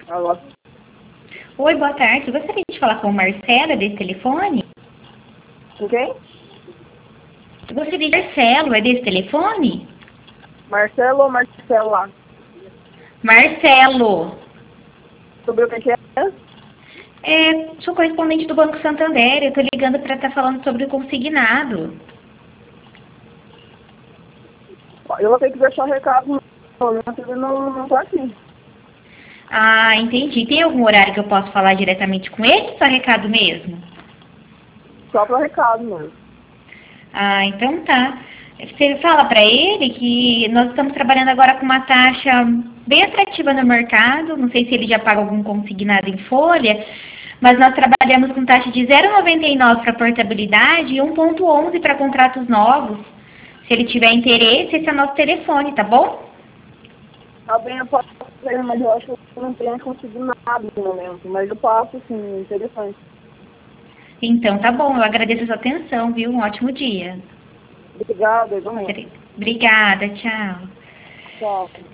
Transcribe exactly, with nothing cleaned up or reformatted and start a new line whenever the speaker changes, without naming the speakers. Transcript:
Alô?
Oi, boa tarde. Eu gostaria de falar com o Marcelo desse telefone.
Com quem?
Eu gostaria de... Marcelo, é desse telefone?
Marcelo ou Marcela?
Marcelo.
Sobre o que que é?
É, sou correspondente do Banco Santander. Eu tô ligando para estar falando sobre o consignado.
Eu vou ter que deixar o recado. Ele não, não tá aqui.
Ah, entendi. Tem algum horário que eu posso falar diretamente com ele ou só recado mesmo?
Só para recado mesmo.
Ah, então tá. Você fala para ele que nós estamos trabalhando agora com uma taxa bem atrativa no mercado. Não sei se ele já paga algum consignado em folha, mas nós trabalhamos com taxa de zero vírgula noventa e nove para portabilidade e um vírgula onze para contratos novos. Se ele tiver interesse, esse é o nosso telefone, tá bom?
Tá bem, eu posso fazer, mas eu acho que eu não tenho conseguido nada no momento. Mas eu passo, sim, interessante.
Então tá bom, eu agradeço a sua atenção, viu? Um ótimo dia.
Obrigada, igualmente.
Obrigada, tchau.
Tchau.